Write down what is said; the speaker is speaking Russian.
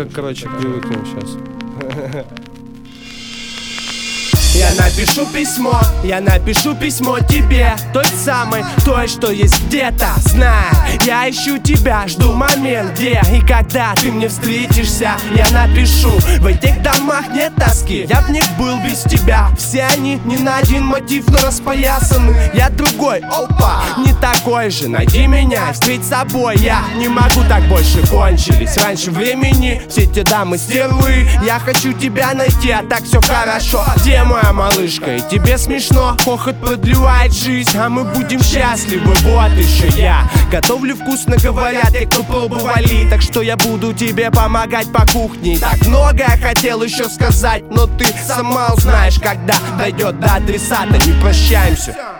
короче, привыкнем сейчас. Я напишу письмо тебе, той самой, той, что есть где-то. Знай, я ищу тебя, жду момент, где и когда ты мне встретишься. Я напишу, в этих домах нет тоски, я в них был без тебя. Все они не на один мотив, но распоясаны. Я другой, опа, не такой же. Найди меня, встреть с собой, я не могу так больше. Кончились раньше времени все те дамы стервы. Я хочу тебя найти, а так все хорошо. Где моя малышка? И тебе смешно, хохот продлевает жизнь, а мы будем счастливы. Вот еще я готовлю вкусно, говорят те, кто пробовали. Так что я буду тебе помогать по кухне. Так много я хотел еще сказать, но ты сама узнаешь, когда дойдет до адресата. Не прощаемся.